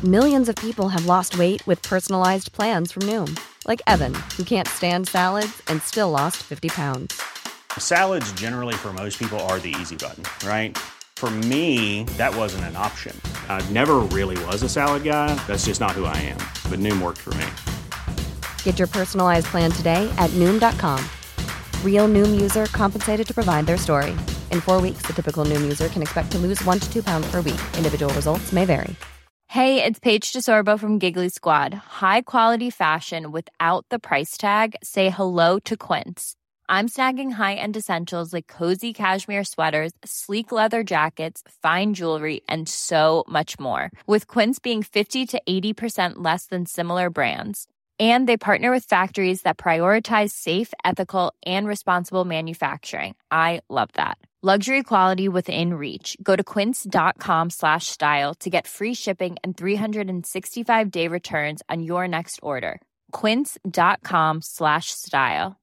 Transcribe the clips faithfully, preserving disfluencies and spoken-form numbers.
Millions of people have lost weight with personalized plans from Noom. Like Evan, who can't stand salads and still lost fifty pounds. Salads generally for most people are the easy button, right? For me, that wasn't an option. I never really was a salad guy. That's just not who I am. But Noom worked for me. Get your personalized plan today at Noom dot com. Real Noom user compensated to provide their story. In four weeks, the typical Noom user can expect to lose one to two pounds per week. Individual results may vary. Hey, it's Paige DeSorbo from Giggly Squad. High quality fashion without the price tag. Say hello to Quince. I'm snagging high-end essentials like cozy cashmere sweaters, sleek leather jackets, fine jewelry, and so much more. With Quince being fifty to eighty percent less than similar brands. And they partner with factories that prioritize safe, ethical, and responsible manufacturing. I love that. Luxury quality within reach. Go to quince.com slash style to get free shipping and three sixty-five day returns on your next order. Quince.com slash style.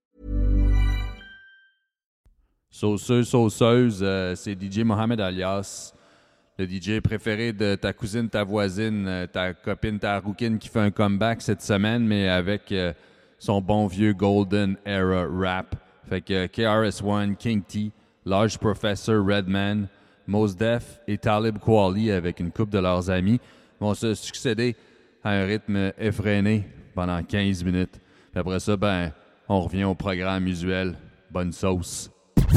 Sauceuse, sauceuse, euh, c'est D J Mohamed alias, le D J préféré de ta cousine, ta voisine, euh, ta copine, ta rouquine qui fait un comeback cette semaine, mais avec euh, son bon vieux Golden Era rap. Fait que K R S One, King T, Large Professor, Redman, Mos Def et Talib Kweli avec une couple de leurs amis vont se succéder à un rythme effréné pendant quinze minutes. Puis après ça, ben, on revient au programme usuel. Bonne sauce.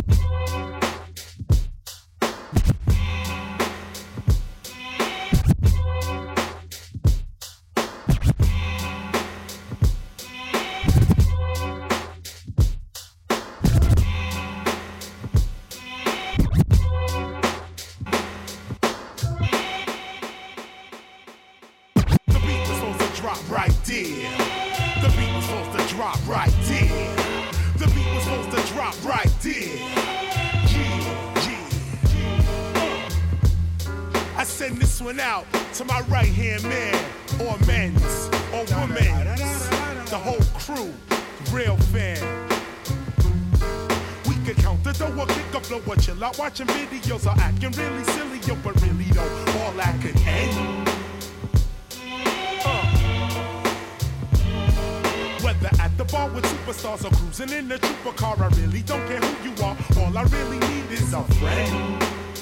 Out to my right hand man, or men's, or women's, the whole crew, real fan. We could count the dough, kick up, blow, chill out, watching videos, or acting really silly, yo, but really though, all that could end. Uh. Whether at the bar with superstars or cruising in the trooper car, I really don't care who you are. All I really need is a friend.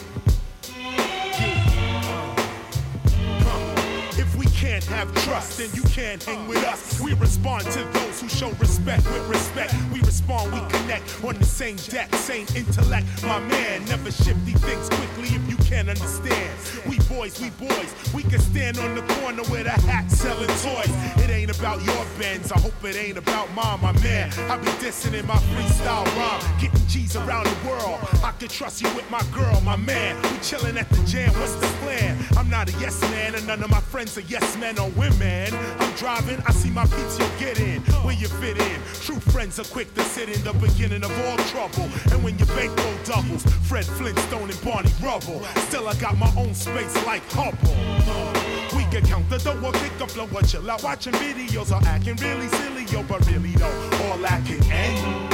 Can't have trust, then you can't hang with us. We respond to those who show respect with respect. We respond, we connect on the same deck, same intellect. My man, never shifty things quickly if you can't understand. We boys, we boys, we can stand on the corner with a hat selling toys. It ain't about your Benz, I hope it ain't about mine, my man. I be dissing in my freestyle rhyme, getting G's around the world. I can trust you with my girl, my man. We chilling at the jam, what's the plan? I'm not a yes man, and none of my friends are yes men or women. I'm driving, I see my peeps, you get in, where you fit in. True friends are quick to sit in the beginning of all trouble. And when your bankroll doubles, Fred Flintstone and Barney Rubble. Still I got my own space like Hubble. We can count the dough, kick up, blow, chill out, watching videos or acting really silly, yo, but really though, all that can end.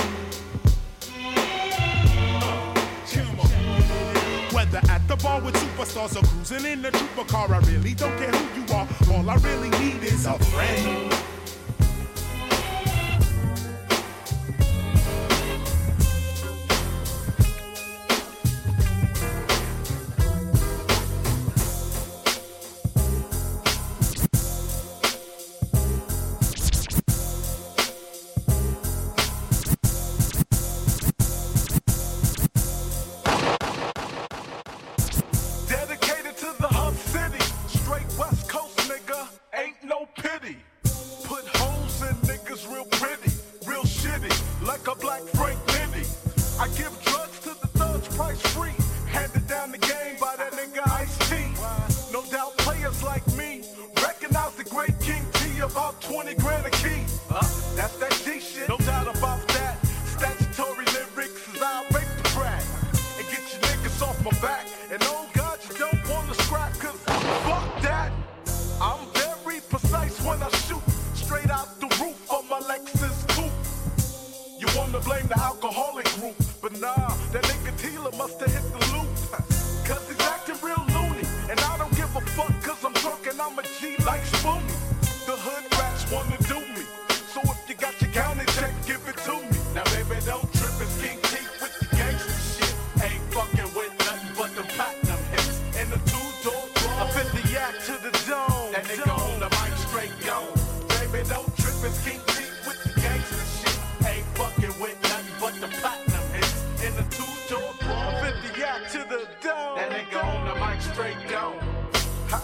Whether at the bar with superstars or cruising in the trooper car, I really don't care who you are. All I really need is a friend. I'm a fifty yak to the dome. That nigga on the mic straight gone. Baby, don't trip and keep deep with the gangster shit. Ain't fucking with nothing but the platinum hits. In the two-door bar, fifty yak to the dome. That nigga on the mic straight gone. Ha.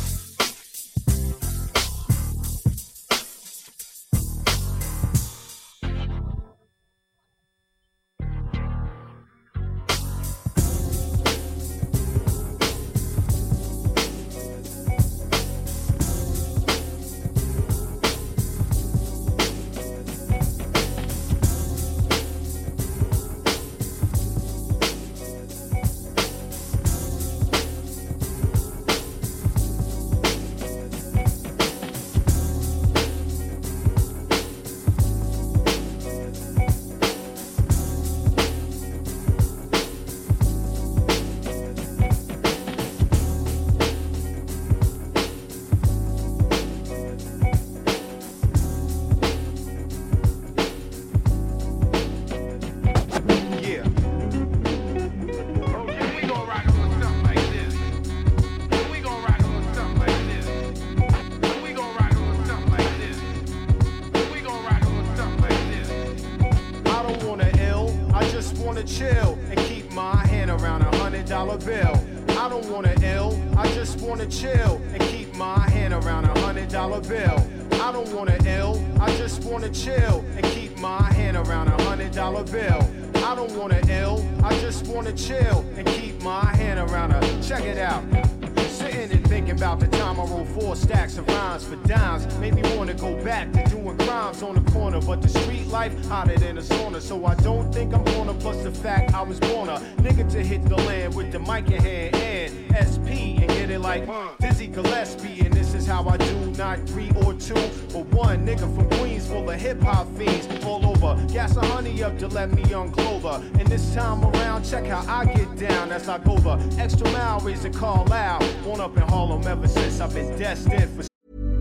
Hotter than a sauna, so I don't think I'm gonna. Plus the fact I was born a nigga to hit the land with the mic in hand and S P and get it like Dizzy Gillespie. And this is how I do, not three or two, but one nigga from Queens full of hip hop fiends all over. Gas a honey up to let me unclothe her. And this time around, check how I get down as I go the extra mile, raise the call loud. Born up in Harlem ever since I've been destined for.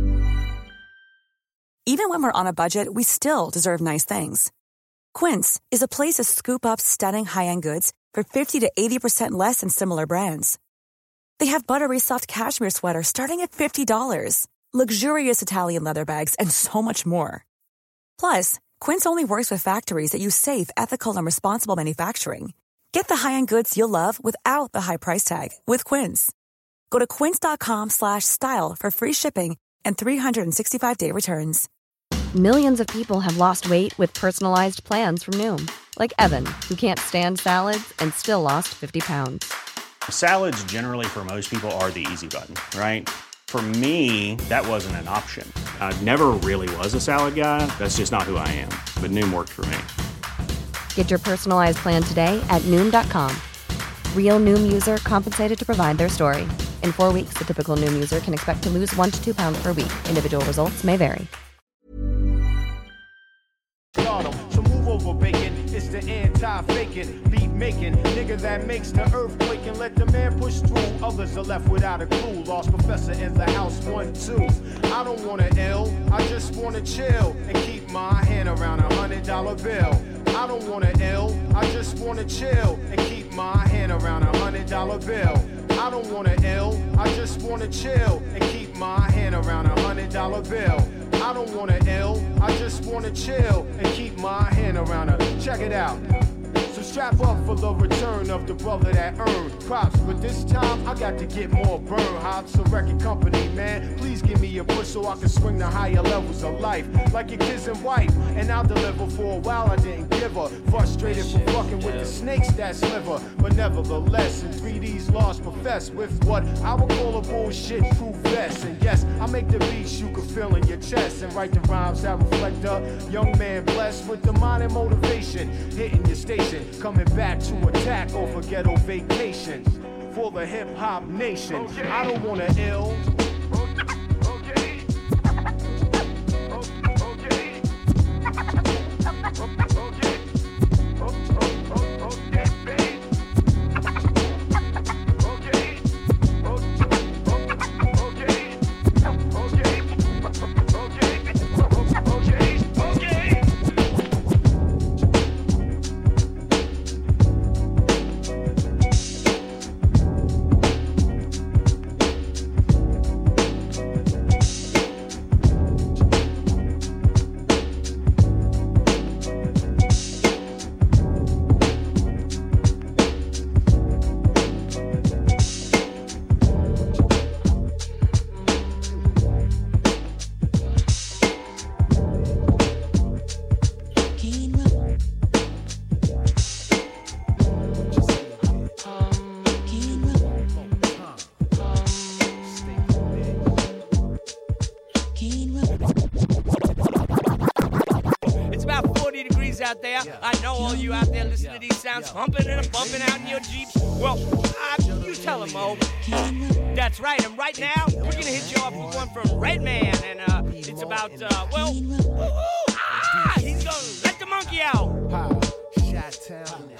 Even when we're on a budget, we still deserve nice things. Quince is a place to scoop up stunning high-end goods for fifty to eighty percent less than similar brands. They have buttery soft cashmere sweaters starting at fifty dollars, luxurious Italian leather bags, and so much more. Plus, Quince only works with factories that use safe, ethical, and responsible manufacturing. Get the high-end goods you'll love without the high price tag with Quince. Go to quince.com slash style for free shipping and three sixty-five day returns. Millions of people have lost weight with personalized plans from Noom, like Evan, who can't stand salads and still lost fifty pounds. Salads generally for most people are the easy button, right? For me, that wasn't an option. I never really was a salad guy. That's just not who I am. But Noom worked for me. Get your personalized plan today at Noom dot com. Real Noom user compensated to provide their story. In four weeks, the typical Noom user can expect to lose one to two pounds per week. Individual results may vary. So move over, bacon. It's the anti-faking, beat making nigga that makes the earthquake and let the man push through. Others are left without a clue. Lost professor in the house, one, two. I don't wanna ill, I just wanna chill and keep my hand around a hundred dollar bill. I don't wanna ill, I just wanna chill and keep my hand around a hundred dollar bill. I don't wanna ill, I just wanna chill and keep my hand around a hundred dollar bill. I don't wanna ill, I just wanna chill and keep my hand around her. Check it out. So strap up for the return of the brother that earned props, but this time I got to get more burn. Hops a record company, man. Please give me a push so I can swing the higher levels of life, like your kids and wife. And I'll deliver. For a while I didn't give her, frustrated for fucking with the snakes that sliver. But nevertheless, in three D's lost profess with what I would call a bullshit proof vest. And yes, I make the beats you can feel in your chest and write the rhymes that reflect a young man blessed with the mind and motivation, hitting your station, coming back to attack over ghetto vacations for the hip hop nation. I don't wanna ill. out there. I know all you out there listening to these sounds humping and bumping out in your Jeeps. Well, uh, you tell them, Mo. That's right, and right now, we're gonna hit you off with one from Redman, and uh, it's about, uh, well, ooh, ooh, ah, he's gonna let the monkey out. Chi-Town.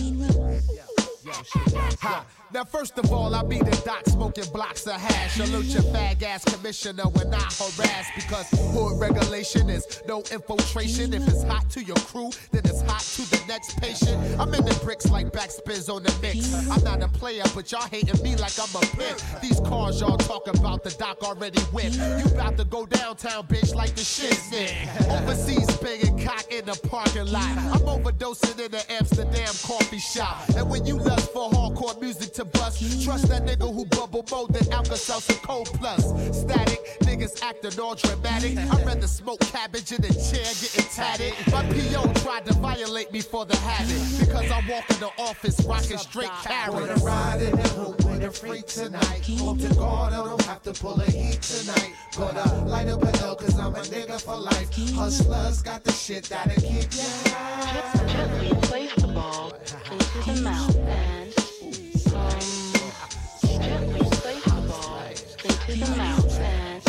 Ha. Now first of all, I be the doc smoking blocks of hash. Salute your fag ass commissioner when I harass, because hood regulation is no infiltration. If it's hot to your crew, then it's hot to the next patient. I'm in the bricks like backspins on the mix. I'm not a player, but y'all hating me like I'm a pimp. These cars y'all talk about, the doc already whipped. You about to go downtown, bitch, like the shit's in. Overseas banging cock in the parking lot. I'm overdosing in the Amsterdam coffee shop. And when you lust for hardcore music to bust, trust that nigga who bubble more than Alka-Seltzer Cold Plus. Static, niggas acting all dramatic. I'd rather smoke cabbage in a chair getting tatted. My P O tried to violate me for the habit, because I walk in the office rocking straight carrots. Wanna ride in the hoop with a freak tonight. Hope to God I don't have to pull a heat tonight. Gonna light up a L cause I'm a nigga for life. Hustlers got the shit that'll keep you high. Gently place the ball into the mouth and um, gently place the ball into the mouth and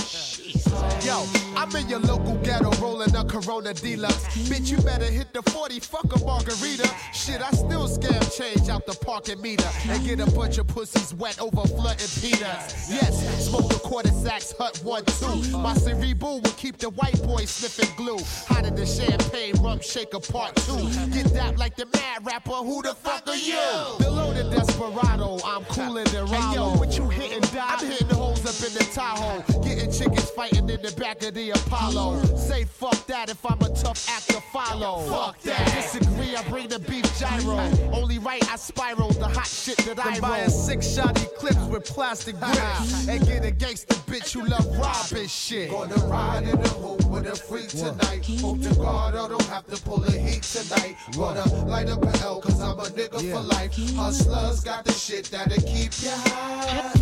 Yo, I'm in your local ghetto rolling a Corona Deluxe. Bitch, you better hit the forty, fuck a margarita. Shit, I still scam change out the parking meter and get a bunch of pussies wet over flooding peanuts. Yes, smoke the quarter sacks, hut one, two. My cerebral will keep the white boy sniffing glue. Hotter than champagne, rum shaker part two. Get that like the mad rapper, who the fuck are you? Below the desperado, I'm cooler than Rollo. Hey yo, what you hitting, Doc? I'm hitting holes up in the Tahoe. Getting chickens fighting in the back of the Apollo. Say fuck that if I'm a tough act to follow. Fuck that. Disagree, I bring the beef gyro. Only right, I spiral the hot shit that I roll. Buying six shotty clips with plastic grips and get a gangster bitch who love robbing shit. Gonna ride in the hoop with a freak tonight. Hope to God I don't have to pull a heat tonight. Gonna light up an L cause I'm a nigga yeah. for life. Hustlers got the shit that'll keep you high.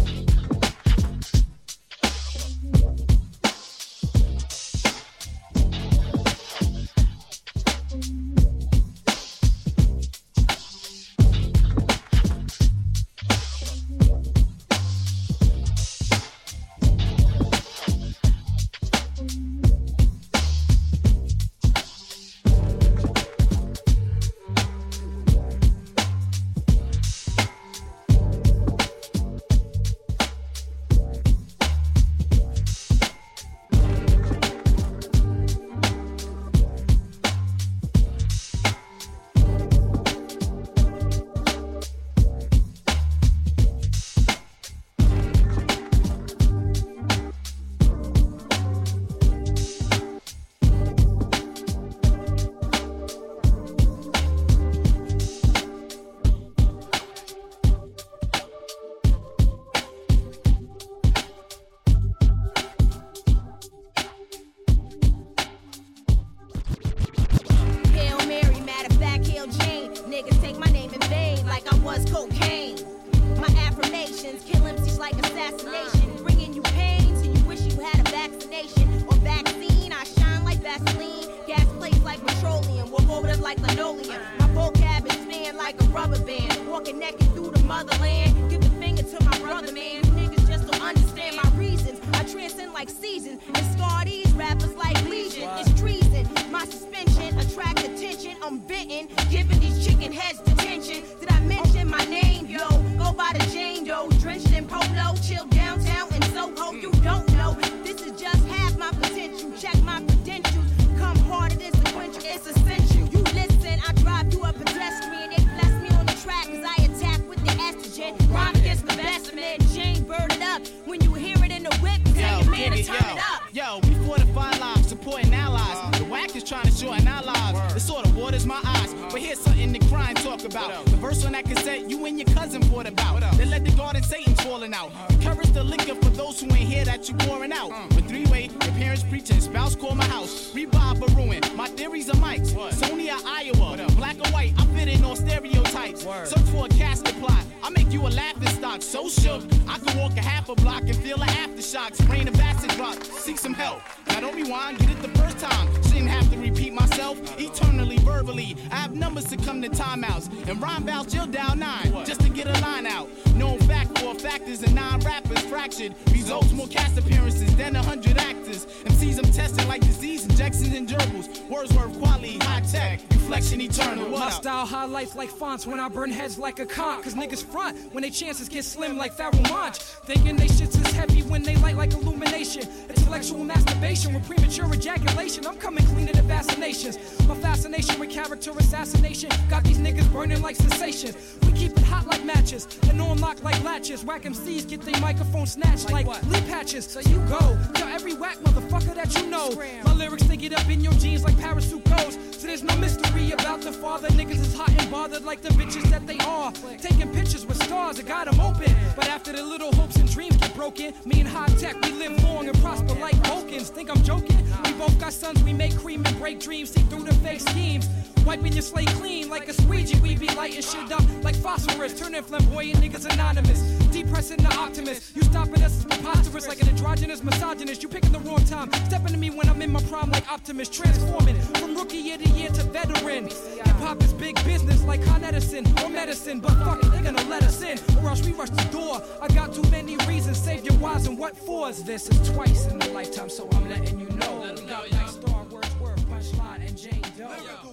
Rain of acid drop, seek some help. Now don't rewind, get it the first time. Shouldn't have to repeat myself eternally, verbally. I have numbers to come to timeouts, and rhyme bouts, you'll dial nine what? just to get a line out. Known fact for factors and nine rappers fractured. Results more cast appearances than a hundred actors. M Cs I'm testing like disease injections and gerbils. Wordsworth quality, high tech, reflection eternal. What My up? style highlights like fonts when I burn heads like a conch. Cause niggas front when they chances get slim like Pharoah Monch. Thinking they shits is heavy when they light like illumination. Intellectual masturbation with premature ejaculation. I'm coming clean to vaccinations. My fascination with character assassination got these niggas burning like sensation. We keep it hot like matches and on lock like latches. Whack M Cs get their microphone snatched like, like lip patches. So you go tell every whack motherfucker that you know. Scram. My lyrics they get up in your jeans like parachute codes. So there's no mystery about the father. Niggas is hot and bothered like the bitches that they are. Taking pictures with stars, I got them open. But after the little hopes and dreams get broken, me and high tech, we live long and prosper like Vulcans. Think I'm joking? We both got sons, we make cream and break dreams. See through the fake schemes. Wiping your slate clean like a squeegee. We be lighting shit up like phosphorus. Turning flamboyant niggas anonymous. Depressing the optimist. You stopping us is preposterous like an androgynous misogynist. You picking the wrong time. Stepping to me when I'm in my prime like Optimus. Transforming from rookie year to year to veteran. Hip-hop is big business like Con Edison or medicine. But fuck it, they gonna let us in or else we rush the door. I got too many reasons. Save your whys and what fors. This is twice in a lifetime, so I'm letting you know. We got like Star, Wordsworth, Punchline, and Jane Doe.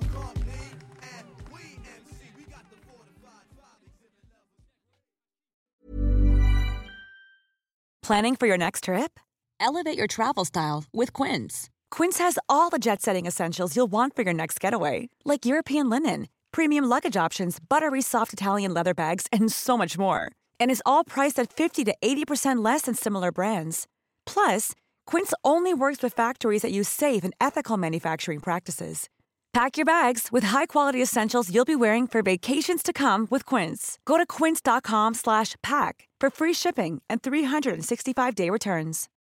Planning for your next trip? Elevate your travel style with Quince. Quince has all the jet-setting essentials you'll want for your next getaway, like European linen, premium luggage options, buttery soft Italian leather bags, and so much more. And is all priced at fifty to eighty percent less than similar brands. Plus, Quince only works with factories that use safe and ethical manufacturing practices. Pack your bags with high-quality essentials you'll be wearing for vacations to come with Quince. Go to quince.com slash pack for free shipping and three sixty-five day returns.